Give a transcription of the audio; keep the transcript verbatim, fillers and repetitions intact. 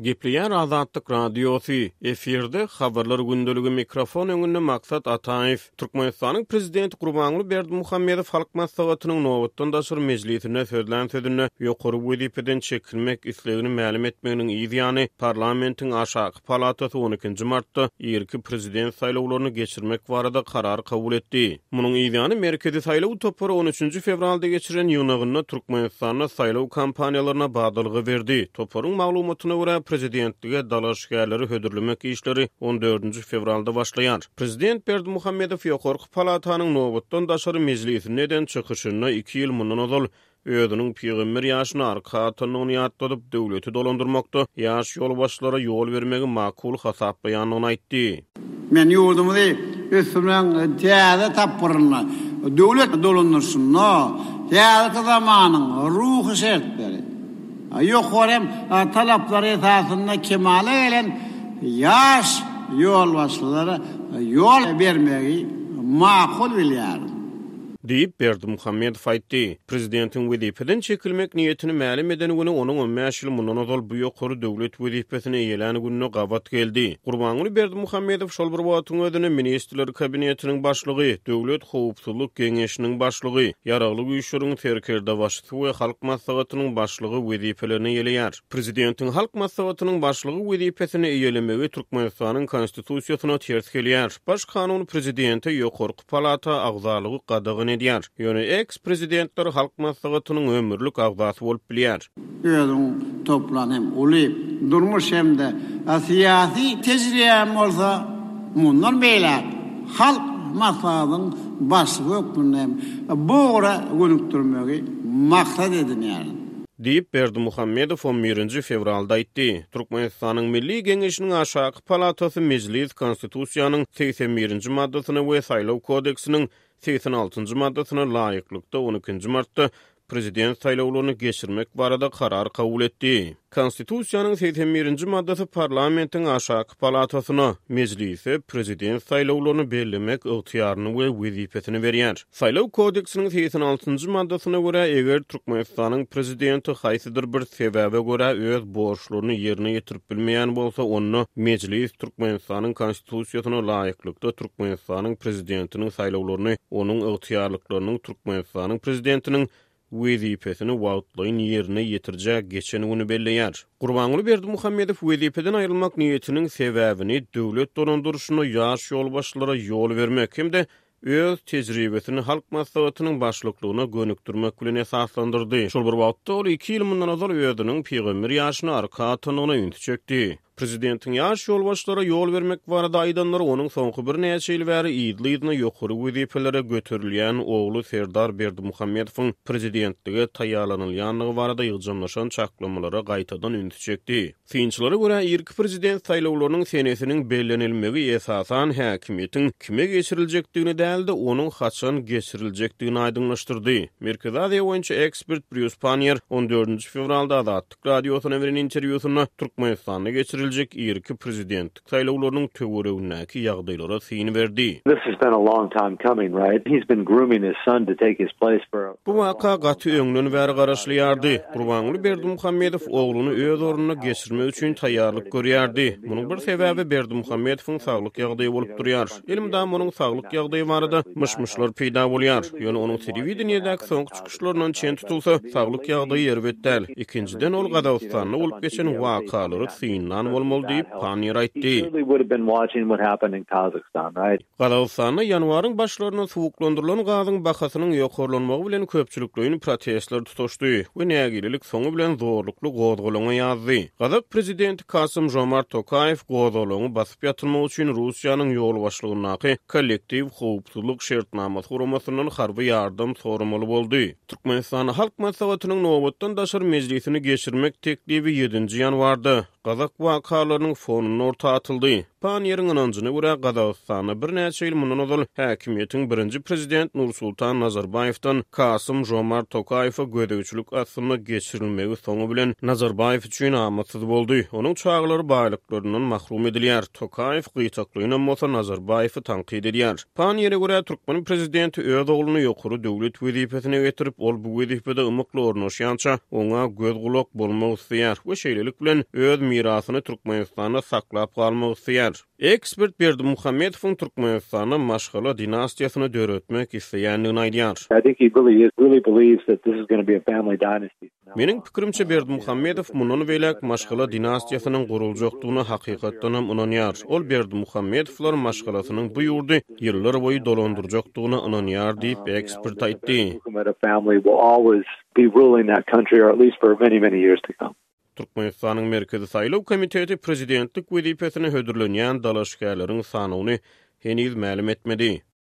Gepleýär Azatlyk Radiosu efirde habarlar gündölügi mikrofon öňünde maksat Ataýew. Türkmenistanyň prezidenti Gurbanguly Berdimuhammedow halk maslahatynyň nowatdan daşyr mejlisine sözlän sözüne ýokary wezipeden çekilmek islegini ma'lum etmeginiň ýa-ni parlamentiň aşağı palatasy on ikinji martda ýerki prezident saýlawlaryny geçirmek barada karar kabul etdi. Munyň ýa-ni merkezi saýlaw topary on üçünji fevralda geçiren ýygynyna Türkmenistanyň saýlaw kampaniýalaryna badylygy berdi. Toparyň maglumatyna görä prezidentlige dalaşgärleri hödürlemek işleri on dördünji fevralda başlaýar. Prezident Berdimuhammedow ýokarky palatanyň nowatdan daşary mejlisine neden çykyşyna iki ýyl mundan ozal özüniň peýgamber ýaşyna arka atanyny ýatladyp döwleti dolandyrmakda ýaş ýolbaşçylara ýol bermegi makul hasap beýanyny aýtdy. Men ýurdumdy ösümden täze tapyryna döwlet dolandyrsyň. Täze zamanyň ruhy şertleri. Ýokarym talaplary esasynda kemale gelen ýaş ýolbaşçylara ýol bermegi makul bilýär. Diýip Berdimuhammedow aýtdy. Prezidentiň wezipeden çekilmek niýetini ma'lum eden güni onuň on beş ýyl mundan ozal bu ýokary döwlet wezipesine ýeläni gününe gawat geldi. Gurbanguly Berdimuhammedow şol bir wagtyň özüne ministrler kabinetiniň başlygy, döwlet howpsuzlyk geňeşiniň başlygy, ýaragly güýçleriň terkerde başçysy we halk maslahatynyň başlygy wezipelerini ýelýär. Prezidentiň halk maslahatynyň başlygy wezipesine ýelemegi Türkmenistanyň konstitusiýasyna ters gelýär. Baş kanun prezidenti ýokarky palata agzalygy gadagyny edýär. Ýöne eks-prezidentler halk maslahatynyň ömürlük agzasy bolup bilýär. Özüň toplan hem uly durmuş hemde siýasy tejribe bolsa mundan beýle halk maslahatynyň başlygy ökmünden bogara gönükdirmegi maksat edilýär. Diýip Berdimuhammedow on birinji fevralda aýtdy. Türkmenistanyň Milli Geňeşiniň aşağı palatasy mejlis konstitusiýanyň seksen birinji maddasyna we saýlaw kodeksiniň seksen altynjy maddasyna laýyklykda on ikinji martda prezident saýlawlaryny geçirmek barada karar kabul etdi. Konstitusiýanyň seksen birinji maddasy parlamentiň aşağı palatasyna mejlise prezident saýlawlaryny bellemek ygtyýaryny we wezipesini berýär. Saýlaw kodeksiniň seksen altynjy maddasyna görä eger Türkmenistanyň prezidenti haýsydyr bir sebäbe görä öz borçlaryny ýerine ýetirip bilmeýän bolsa, onu mejlis Türkmenistanyň konstitusiýasyna laýyklykda Türkmenistanyň prezidentiniň saýlawlaryny onuň ygtyýarlyklarynyň Türkmenistanyň prezidentiniň wezipesini wagtlaýyn ýerine ýetirjek geçen güni belleýär. Gurbanguly Berdimuhammedow wezipeden aýrylmak niýetiniň sebäbini döwlet dolandyrşyna ýaş ýolbaşçylara ýol bermek hemde öz tejribesini halk maslahatynyň başlyklygyna gönükdirmek bilen esaslandyrdy. Şol bir wagtda ol iki ýyl mundan ozal özüniň peýgamber ýaşyna arka atanyny ünti çekdi. Prezidentiň ýaş ýolbaşçylara ýol bermek barada aýdanlary onuň soňky bir näçe ýyl bäri ýygyny ýokary wezipelere göterilýän ogly Serdar Berdimuhammedowyň prezidentlige taýýarlanylýanlygy barada ýygjamlaşan çaklamalara gaýtadan ünti çekdi. Synçylara görä ýerki prezident saýlawlarynyň senesiniň bellenilmegi esasan häkimiýetiň kime geçiriljekdigini däldi, onuň haçan geçiriljekdigini aýdyňlaşdyrdy. Merkezi Aziýa boýunça ekspert Bruce Panier on dördünji fevralda Azatlyk Radiosyna berilen interwýusynda Türkmenistanyň geçiriljek ýerki prezident saýlawlarynyň töweregindäki ýagdaýlara syn berdi. This has been a long time coming, right? He's been grooming his son to take his place for a... Bu waka gaty öňden bäri garaşlýardy. Gurbanguly Berdimuhammedow ogluny öz orunyna geçirmek üçin taýýarlyk görýärdi. Munyň bir sebäbi Berdimuhammedowyň saglyk ýagdaýy bolup durýar. Elimde onuň saglyk ýagdaýy barada myş-myşlar peýda bolýar. Ýöne onuň telewizioniýadäki soňky çykyşlarynyň çen tutulsa, saglyk ýagdaýy ýerbetdäl. İkinciden ol Gadawstanda bolup geçen wakalary syndan bolmaly diýip Panier aýtdy. Gadawstanda ýanwaryň başlaryna suwuklandyrylan gazyň bahasynyň ýokarlanmagy bilen köpçülikliň protestler tutuşdy we nägililik soňu bilen zorlukly gozgolany ýazdy. Gazak prezidenti Kasym Jomart Tokayew gozgolany basyp ýatyrmak üçin Russiýanyň ýol başlygynaky kollektiw howpsuzlyk şertnamasy guramasynyň harby ýardym soramaly boldy. Türkmenistan halk maslahatynyň nowatdan daşary mejlisini geçirmek teklibi ýedinji ýanwarda Gazak wakalarynyň fonuny orta atyldy. Pan ýeriň ynanjyna görä Gazagystana bir näçe ýyl mundan ozal häkimiýetiň birinji prezident Nursultan Nazarbaýewdan Kasym Jomart Tokaýewa gödäwçilik asyna geçirilmegi soňu bilen Nazarbaýew üçin amatsız boldy. Onuň çaglary baýlyklaryndan mahrum edilýär. Tokaýew gyýçaklygyna mosa Nazarbaýewy tanqid edýär. Pan ýere görä Türkmen prezidenti öz ogluny ýokary döwlet wezipesine getirip, ol bu wezipede ymykly ornaşýança oňa göz gulak bolmak isleýär we şeýlelik bilen öz mirasyny Türkmenistanda saklap galmak isleýär. Ekspert Berdimuhammedowyň Türkmenistana maşgala dinastiýasyny döretmek isleýändigini aýdýar. I think he really is, really believes that this is going to be a family dynasty. Meniň pikirimçe Berdimuhammedow mundan welek maşgala dinastiýasynyň guruljakdygyna hakykatdan hem inanýar. Ol Berdimuhammedowlar maşgalasynyň bu ýurdy ýyllar boýy dolandyrjakdygyna inanýar diýip ekspert aýtdy. A family will always be ruling that country, or at least for many, many years to come. Türkmenistanyň Merkezi Saýlaw Komiteti prezidentlik wezipesine hödürlenýän dalaşgärleriň sanyny heniz ma'lum etmedi.